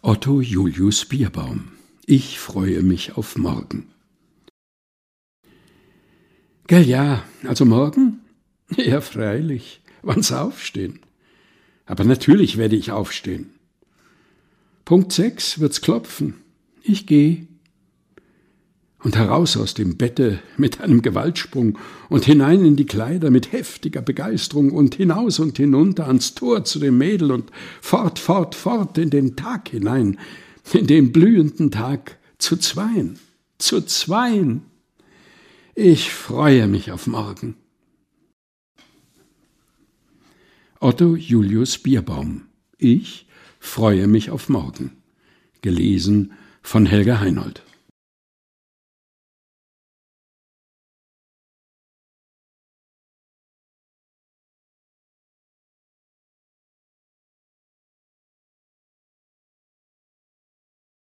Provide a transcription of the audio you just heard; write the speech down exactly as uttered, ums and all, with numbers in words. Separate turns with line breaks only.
Otto Julius Bierbaum. Ich freue mich auf morgen. Gell ja, also morgen? Ja, freilich. Wann's aufstehen? Aber natürlich werde ich aufstehen. Punkt sechs wird's klopfen. Ich geh. Und heraus aus dem Bette mit einem Gewaltsprung und hinein in die Kleider mit heftiger Begeisterung und hinaus und hinunter ans Tor zu dem Mädel und fort, fort, fort in den Tag hinein, in den blühenden Tag zu zweien, zu zweien. Ich freue mich auf morgen. Otto Julius Bierbaum. Ich freue mich auf morgen. Gelesen von Helga Heinold.